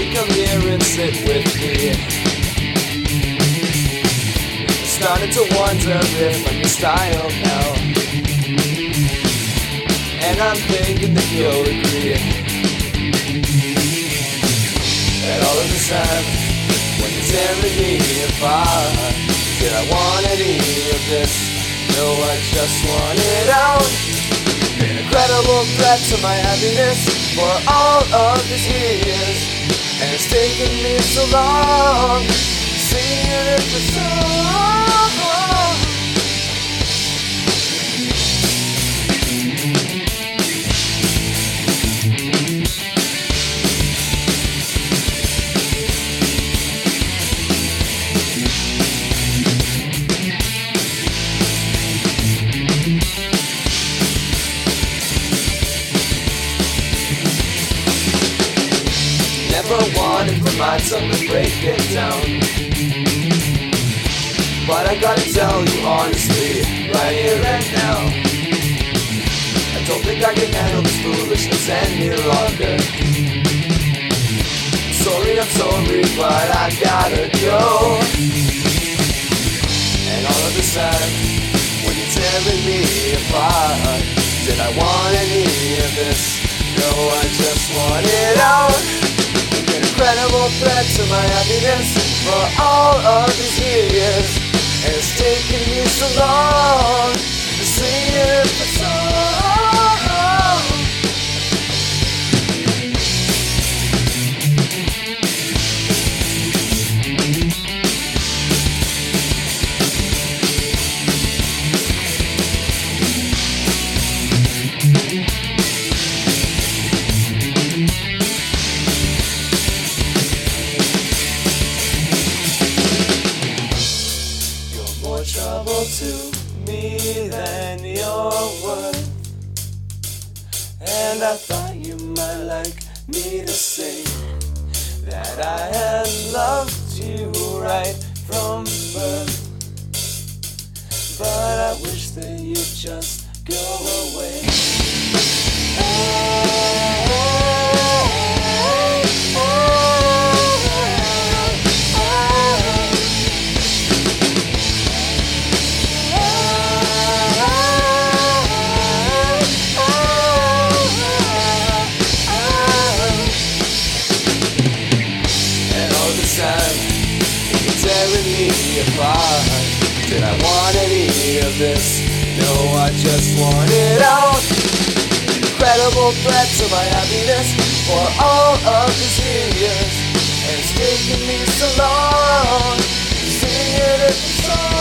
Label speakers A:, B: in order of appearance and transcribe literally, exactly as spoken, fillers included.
A: you come here and sit with me? I'm starting to wonder if I'm your style now, and I'm thinking that you'll agree. And all of a sudden, when you're tearing me apart, did I want any of this? No, I just want it out. An incredible threat to my happiness for all of these years, and it's taken me so long singing it for so long. Never wanted for my tongue to break it down, but I gotta tell you honestly, right here and now, I don't think I can handle this foolishness any longer. Sorry, I'm sorry, but I gotta go. And all of a sudden, when you're tearing me apart, did I want any of this? No, I just want it out. An incredible threat to my happiness for all of these years, and it's taken me so long to sing it for so long. Trouble to me than your worth, and I thought you might like me to say that I had loved you right from birth, but I wish that you'd just go away. Tearing me apart, did I want any of this? No, I just want it out. Incredible threat to my happiness for all of these years, and it's taken me so long singing it for so long.